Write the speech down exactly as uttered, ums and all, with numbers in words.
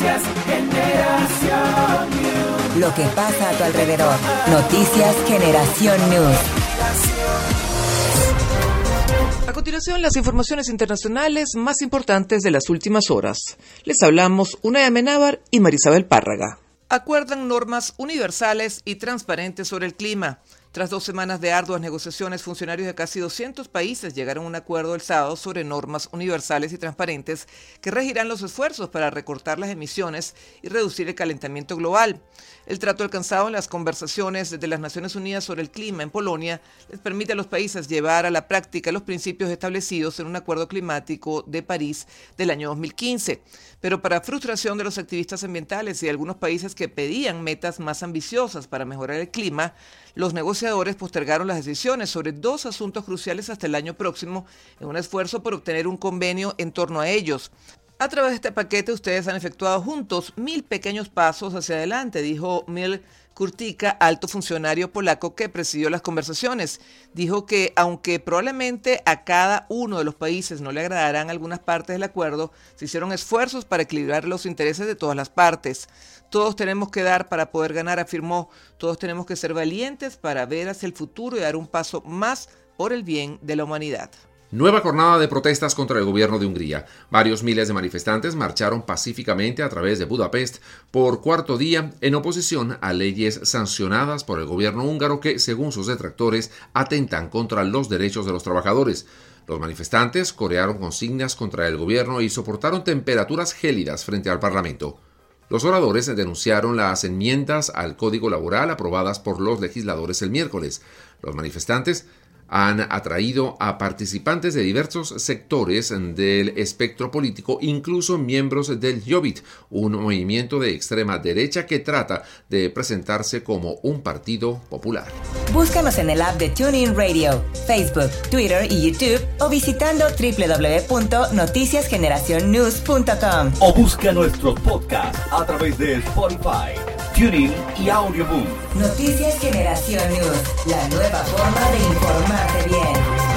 Noticias Generación News. Lo que pasa a tu alrededor. Noticias Generación News. A continuación, las informaciones internacionales más importantes de las últimas horas. Les hablamos Unai Amenábar y Marisabel Párraga. Acuerdan normas universales y transparentes sobre el clima. Tras dos semanas de arduas negociaciones, funcionarios de casi doscientos países llegaron a un acuerdo el sábado sobre normas universales y transparentes que regirán los esfuerzos para recortar las emisiones y reducir el calentamiento global. El trato alcanzado en las conversaciones de las Naciones Unidas sobre el clima en Polonia les permite a los países llevar a la práctica los principios establecidos en un acuerdo climático de París del año dos mil quince. Pero para frustración de los activistas ambientales y de algunos países que pedían metas más ambiciosas para mejorar el clima, los negociadores postergaron las decisiones sobre dos asuntos cruciales hasta el año próximo en un esfuerzo por obtener un convenio en torno a ellos. A través de este paquete ustedes han efectuado juntos mil pequeños pasos hacia adelante, dijo Mil Kurtyka, alto funcionario polaco que presidió las conversaciones. Dijo que aunque probablemente a cada uno de los países no le agradarán algunas partes del acuerdo, se hicieron esfuerzos para equilibrar los intereses de todas las partes. Todos tenemos que dar para poder ganar, afirmó. Todos tenemos que ser valientes para ver hacia el futuro y dar un paso más por el bien de la humanidad. Nueva jornada de protestas contra el gobierno de Hungría. Varios miles de manifestantes marcharon pacíficamente a través de Budapest por cuarto día en oposición a leyes sancionadas por el gobierno húngaro que, según sus detractores, atentan contra los derechos de los trabajadores. Los manifestantes corearon consignas contra el gobierno y soportaron temperaturas gélidas frente al Parlamento. Los oradores denunciaron las enmiendas al Código Laboral aprobadas por los legisladores el miércoles. Los manifestantes han atraído a participantes de diversos sectores del espectro político, incluso miembros del Jobbik, un movimiento de extrema derecha que trata de presentarse como un partido popular. Búscanos en el app de TuneIn Radio, Facebook, Twitter y YouTube o visitando doble u doble u doble u punto noticias generación news punto com. O busca nuestros podcasts a través de Spotify, TuneIn y Audioboom. Noticias Generación News, la nueva forma de informarte bien.